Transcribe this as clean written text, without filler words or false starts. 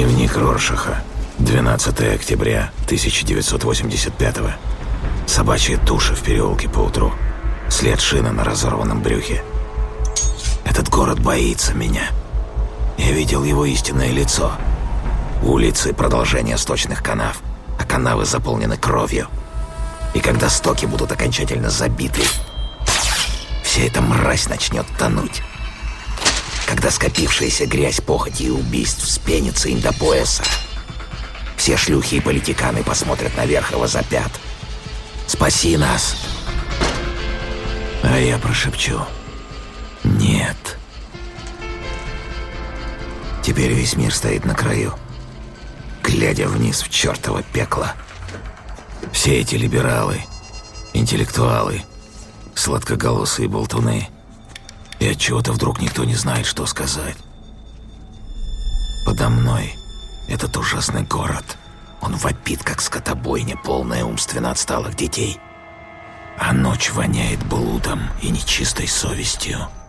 Дневник Роршаха. 12 октября 1985-го. Собачья туша в переулке поутру. След шины на разорванном брюхе. Этот город боится меня. Я видел его истинное лицо. Улицы — продолжение сточных канав, а канавы заполнены кровью. И когда стоки будут окончательно забиты, вся эта мразь начнет тонуть. Когда скопившаяся грязь похоти и убийств вспенится им до пояса, все шлюхи и политиканы посмотрят наверх и возопят: «Спаси нас!» А я прошепчу: «Нет». Теперь весь мир стоит на краю, глядя вниз в чертово пекло. Все эти либералы, интеллектуалы, сладкоголосые болтуны, и отчего-то вдруг никто не знает, что сказать. Подо мной этот ужасный город. Он вопит, как скотобойня, полная умственно отсталых детей. А ночь воняет блудом и нечистой совестью.